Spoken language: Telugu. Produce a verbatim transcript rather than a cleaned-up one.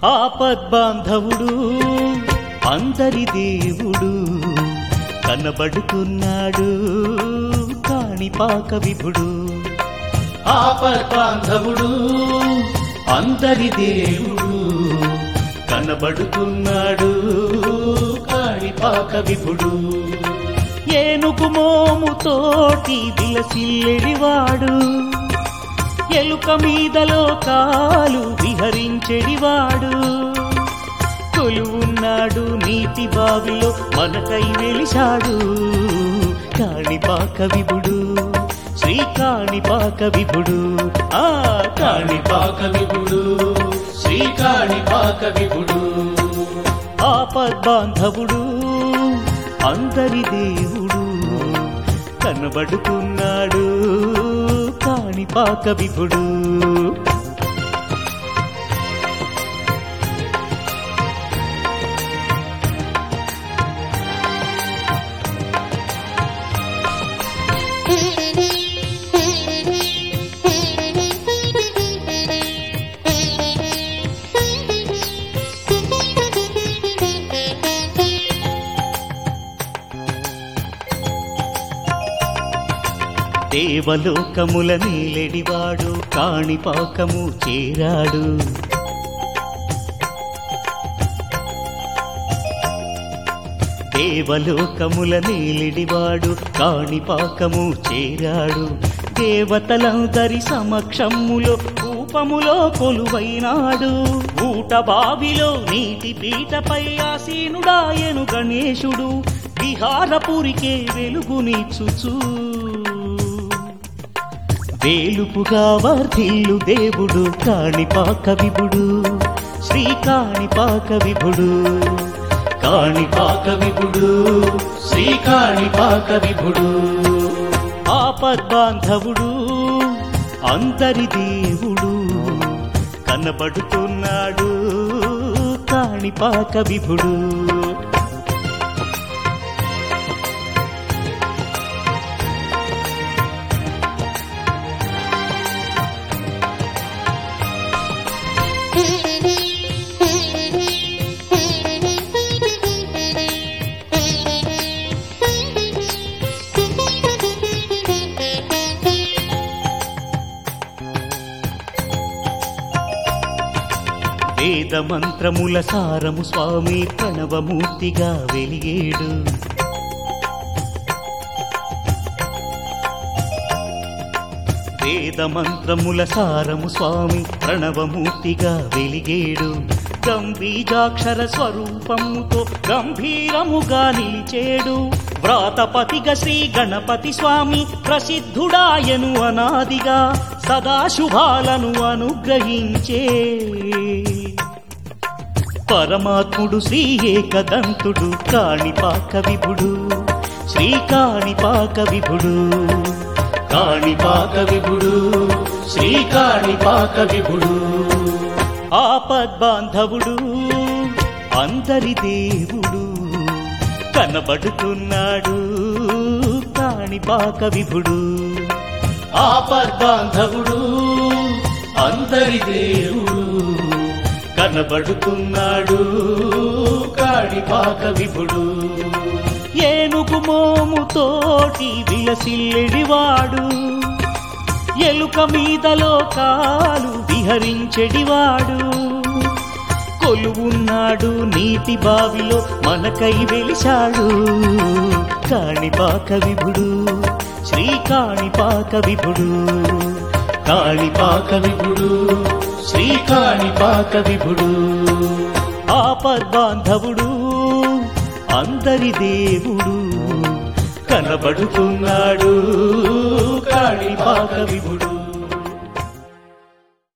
ఆపద్బాంధవుడు అందరి దేవుడు కనబడుతున్నాడు కాణిపాక విభుడు. ఆపద్బాంధవుడు అందరి దేవుడు కనబడుతున్నాడు కాణిపాక విభుడు. ఏనుగు మోముతోటి విలసిల్లెడివాడు ఎలుక మీదలో కాలు విహరించెడివాడు. కొలువున్నాడు నీటి బావిలో మనకై వెలిశాడు కాణిపాక విభుడు శ్రీ కాణిపాక విభుడు. ఆ కాణిపాక విభుడు శ్రీ కాణిపాక విభుడు. ఆపద్బాంధవుడు అందరి దేవుడు కనబడుతున్నాడు కాణిపాక విభుడు. దేవలోకముల నీలెడివాడు కాణిపాకము చేరాడు. దేవలోకముల నీలెడివాడు కాణిపాకము చేరాడు. దేవతలందరి సమక్షములో రూపములో కొలువైనాడు. ఊట బావిలో నీటి పీటపై ఆసీనుడాయను గణేశుడు విహారపురికే వెలుగునిచ్చుచు వేలుపుగా వర్ధిల్లు దేవుడు కాణిపాక విభుడు శ్రీ కాణిపాక విభుడు. కాణిపాక విభుడు శ్రీ కాణిపాక విభుడు. ఆపద్బాంధవుడు అందరి దేవుడు కనబడుతున్నాడు కాణిపాక విభుడు. వేద మంత్రముల సారము స్వామి ప్రణవమూర్తిగా వెలిగేడు. వేద మంత్రముల సారము స్వామి ప్రణవమూర్తిగా వెలిగేడు. గంభీరాక్షర స్వరూపముతో గంభీరముగా నిలిచేడు. వ్రాతపతిగా శ్రీ గణపతి స్వామి ప్రసిద్ధుడాయను అనాదిగా సదాశుభాలను అనుగ్రహించే పరమాత్ముడు శ్రీ ఏకదంతుడు కాణిపాక విభుడు శ్రీ కాణిపాక విభుడు. కాణిపాక విభుడు శ్రీ కాణిపాక విభుడు. ఆపద్బాంధవుడు అందరి దేవుడు కనబడుతున్నాడు కాణిపాక విభుడు. ఆపద్బాంధవుడు అందరి దేవుడు కనబడుతున్నాడు కాణిపాక విభుడు. ఏనుగు మోముతోటి విలసిల్లెడివాడు ఎలుక మీదలో కాలు విహరించెడివాడు. కొలువున్నాడు నీటి బావిలో మనకై వెలిశాడు కాణిపాక విభుడు శ్రీ కాణిపాక విభుడు. కాణిపాక విభుడు శ్రీ కాణిపాక విభుడు. ఆపద్బాంధవుడు అందరి దేవుడు కనబడుతున్నాడు కాణిపాక విభుడు.